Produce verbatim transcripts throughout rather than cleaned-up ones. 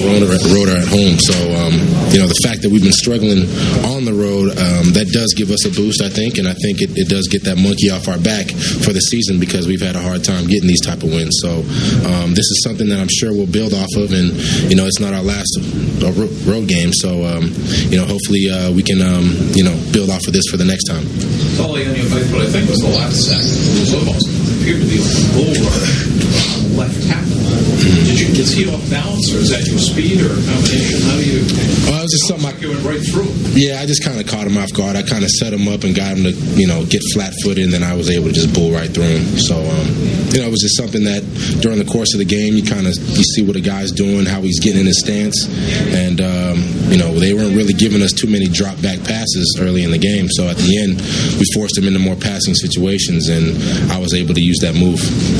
road or, road or at home. So, um, you know, the fact that we've been struggling on the road, um, that does give us a boost, I think, and I think it, it does get that monkey off our back for the season because we've had a hard time getting these type of wins. So um, this is something that I'm sure we'll build off of, and, you know, it's not our last uh, road game. So, um, you know, hopefully uh, we can, um, you know, build off of this for the next time. Following on your fight, what I think was the last sack was almost appeared to be like a bull rush on left tackle. Mm-hmm. Did you, is he off balance, or is that your speed, or a combination? How do you? Well, it was just something like you went right through him. Yeah, I just kind of caught him off guard. I kind of set him up and got him to, you know, get flat-footed, and then I was able to just bull right through him. So, um, you know, it was just something that during the course of the game, you kind of you see what a guy's doing, how he's getting in his stance, and um, you know, they weren't really giving us too many drop-back passes early in the game. So at the end, we forced him into more passing situations, and I was able to use that move.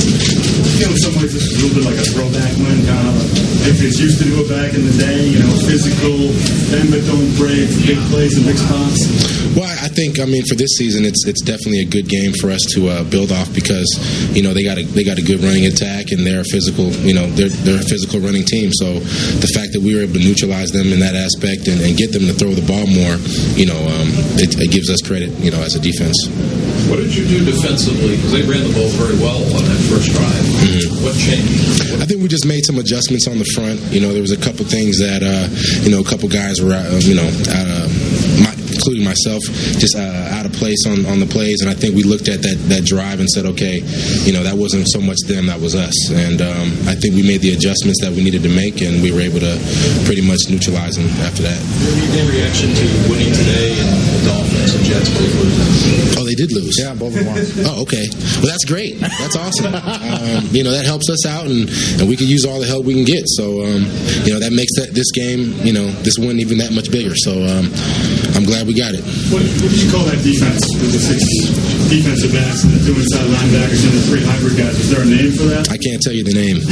You know, in some ways, this is a little bit like a throwback win, kind of. Patriots used to do it back in the day, you know, physical, bend but don't break, big plays and big spots. Well, I think, I mean, for this season, it's it's definitely a good game for us to uh, build off because, you know, they got a they got a good running attack and they're a physical, you know, they're they're a physical running team. So the fact that we were able to neutralize them in that aspect and, and get them to throw the ball more, you know, um, it, it gives us credit, you know, as a defense. What did you do defensively? Because they ran the ball very well on that first drive. Mm-hmm. What changed? What I think we just made some adjustments on the front. You know, there was a couple things that, uh, you know, a couple guys were, uh, you know, uh, my, including myself, just uh, out of place on, on the plays. And I think we looked at that, that drive and said, okay, you know, that wasn't so much them, that was us. And um, I think we made the adjustments that we needed to make, and we were able to pretty much neutralize them after that. Your reaction to winning today and the Dolphins and Jets both losing? Oh, they did lose. Yeah, both of them won. Oh, okay. Well, that's great. That's awesome. Um, you know, that helps us out, and, and we can use all the help we can get. So, um, you know, that makes that this game, you know, this win even that much bigger. So um, I'm glad we got it. What, what did you call that defense with the six defensive backs and the two inside linebackers and the three hybrid guys? Is there a name for that? I can't tell you the name.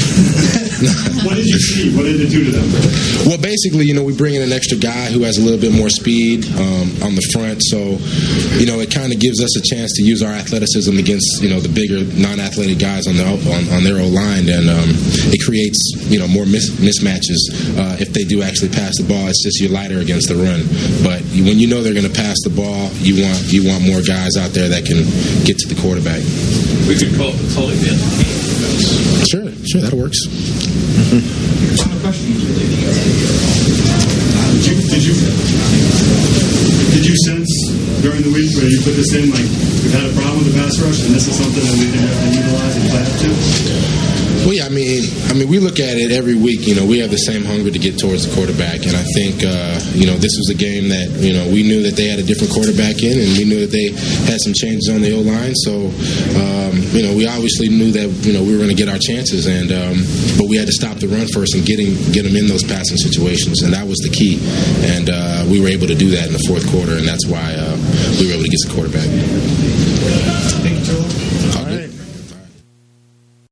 What did you see? What did it do to them? Well, basically, you know, we bring in an extra guy who has a little bit more speed um, on the front. So, you know, it kind of gives us a chance to use our athleticism against, you know, the bigger non-athletic guys on the on, on their O-line, and um, it creates, you know, more mis- mismatches uh, if they do actually pass the ball. It's just you're lighter against the run. But when you know they're going to pass the ball, you want you want more guys out there that can get to the quarterback. We could call it the Tully Man. Sure, sure, that works. Final question. Did you, did you did you sense during the week where you put this in, like, we've had a problem with the pass rush, and this is something that we can have to utilize and play up to? Well, yeah, I mean, I mean, we look at it every week. You know, we have the same hunger to get towards the quarterback, and I think, uh, you know, this was a game that, you know, we knew that they had a different quarterback in, and we knew that they had some changes on the O-line. So, um, you know, we obviously knew that, you know, we were going to get our chances, and um, but we had to stop the run first and getting get them in those passing situations, and that was the key. And uh, we were able to do that in the fourth quarter, and that's why uh, we were able to get the quarterback. Thank you, Joel.